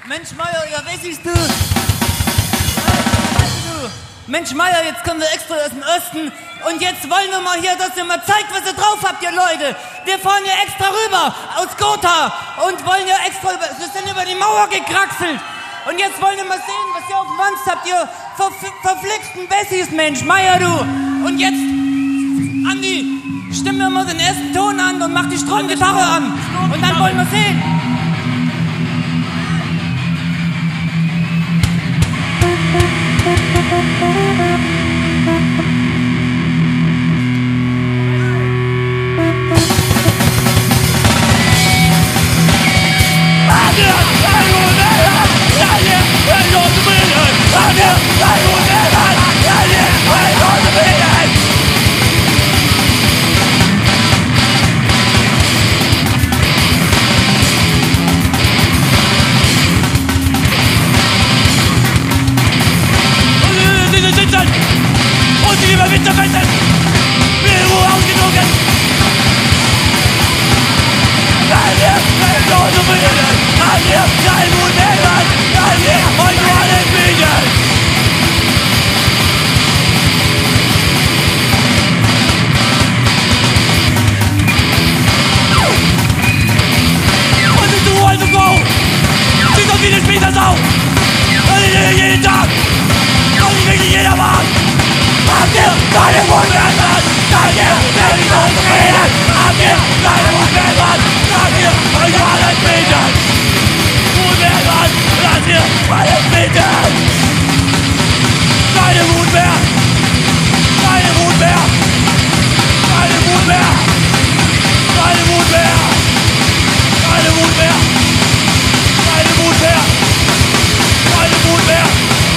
Mensch Meier, ja wessigst du? Mensch Meier, jetzt kommen wir extra aus dem Osten und jetzt wollen wir mal hier, dass ihr mal zeigt, was ihr drauf habt, ihr Leute. Wir fahren hier extra rüber aus Gotha und wollen ja extra wir sind über die Mauer gekraxelt. Und jetzt wollen wir mal sehen, was ihr auf dem Wanst habt, ihr verflixten Wessis, Mensch Meier, du. Und jetzt, Andi, stimm mir mal den ersten Ton an und mach die Stromgitarre an. Und dann wollen wir sehen. Und die über Winterfesten, will Ruhe ausgezogen. Nein, wir können so zufrieden. Nein, wir kein Mut mehr. Nein, wir wollen nur alles bieten. Und die Ruhe also go. Sie kommt wie eine Spießersau. Und ich sehe jeden Tag. Und ich will jeder Mann. Habt ihr keine Wundermann? Seid ihr nicht so zufrieden? Habt ihr keine Wundermann? Lasst ihr euch alles bieten? Wundermann, lasst ihr alles bieten? Keine Wut mehr! Keine Wut mehr! Keine Wut mehr! Keine Wut mehr! Keine Wut mehr! Keine Wut mehr! Keine Wut mehr!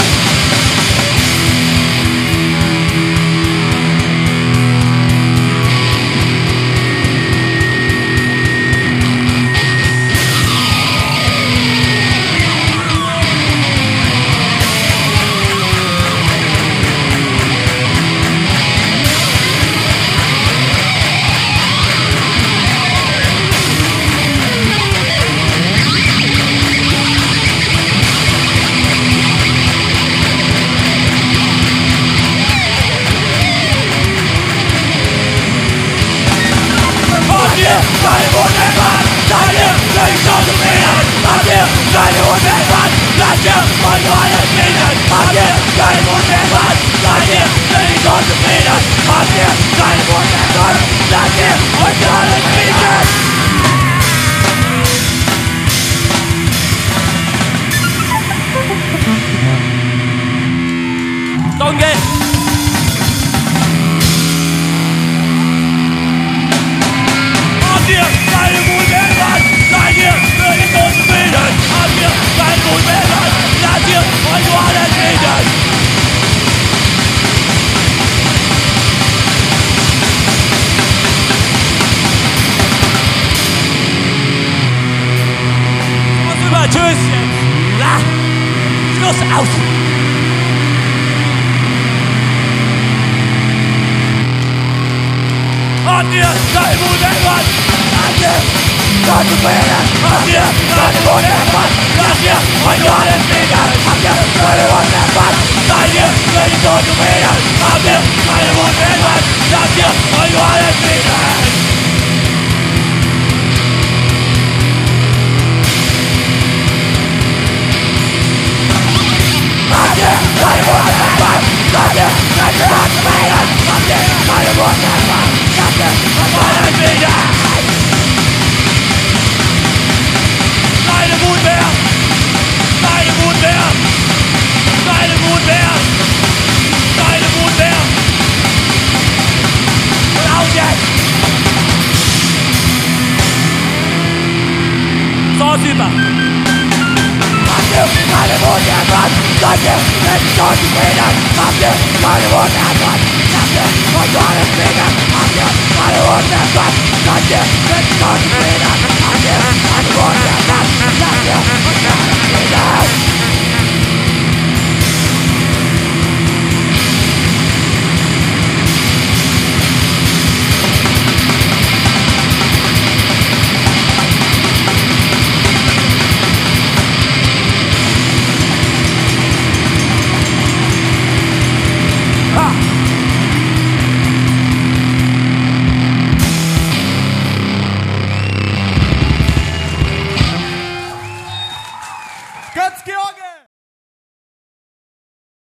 Keine Wundermann, seid ihr nicht so zufrieden? Habt ihr keine Wundermann? Lasst ihr euch alles bieten? Habt ihr keine Wundermann? Seid ihr nicht so zufrieden? Habt ihr keine Wundermann? Lasst ihr euch alles bieten? Danke! Keine Mut mehr, Mann! Seid ihr wirklich so zufrieden? Habt ihr keinen Mut mehr, Mann? Lasst ihr euch nur alles bieten? Was über? Tschüss jetzt! Ja! Schluss aus! Habt ihr keinen Mut mehr, Mann? Lasst ihr so zufrieden? Habt ihr keine Wut mehr, Mann? Lasst ihr euch nur alles bieten? Habt ihr keine Wut mehr, Mann? Seid ihr wirklich so zufrieden? Habt ihr keine Wut mehr, Mann? Lasst ihr euch nur alles bieten? Habt ihr keine Wut mehr, Mann? Seid ihr wirklich so zufrieden? Habt ihr keine Wut mehr, Mann? Lasst ihr euch nur alles bieten? Keine Wut mehr! Keine Wut mehr! Keine Wut mehr! Keine Wut mehr! Und aus jetzt! So, super! Habt ihr keine Wut mehr, Mann? Seid ihr nicht so zufrieden? Habt ihr keine Wut mehr, Mann? Lasst ihr euch alles bieten? Habt ihr keine Wut mehr, Mann? Seid ihr nicht so zufrieden?